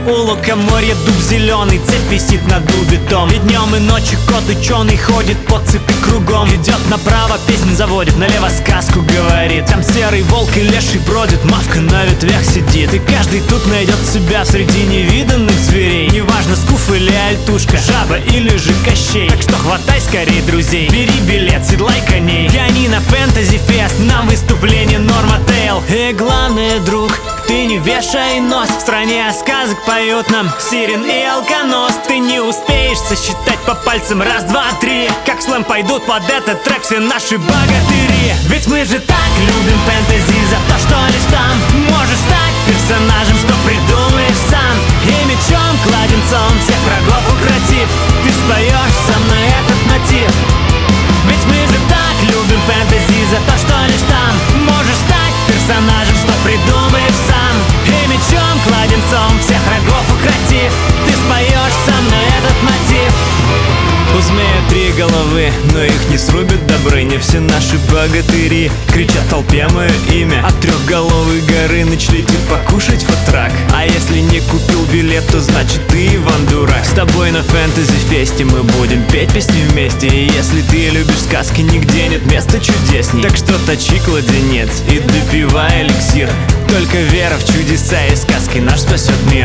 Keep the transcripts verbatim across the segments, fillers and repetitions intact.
У лукоморья дуб зеленый, цепь висит над дубитом. И днем, и ночью кот ученый ходит по цепи кругом. Идет направо, песнь заводит, налево сказку говорит. Там серый волк и леший бродит, мавка на ветвях сидит. И каждый тут найдет себя среди невиданных зверей. Неважно, скуф или альтушка, жаба или же Кощей. Так что хватай скорее друзей, бери билет, седлай коней. Гони на фэнтези фест, на выступление Нормотейл. И главное, друг, ты не вешай нос. В стране сказок поют нам Сирен и Алконост. Ты не успеешь сосчитать по пальцам раз, два, три. Как слэм пойдут под этот трек все наши богатыри. Ведь мы же так любим фэнтези за то, что лишь там можешь стать персонажем, что придумаешь сам. И мечом, кладенцом всех врагов укротив, ты споешь со мной этот мотив. Ведь мы же так любим фэнтези за то, что лишь там можешь стать персонажем, что придумаешь сам. И мечом, кладенцом всех врагов укротив, ты споешь со мной этот мотив. У змея три головы, но их не срубят добрыня. Все наши богатыри кричат толпе мое имя. От трехголовой горы ночлетит покушать фотрак. А если не купил билет, то значит ты, Иван, дурак. С тобой на фэнтези-фесте мы будем петь песни вместе. И если ты любишь сказки, нигде нет места чудесней. Так что точи кладенец и допивай эликсир. Только вера в чудеса и сказки наш спасет мир.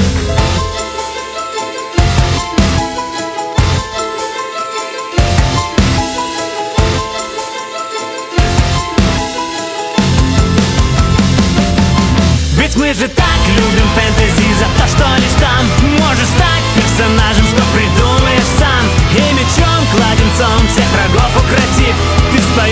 Ведь мы же так любим фэнтези за то, что лишь там можешь стать персонажем, что придумаешь сам. И мечом, кладенцом всех врагов укротив, ты споешь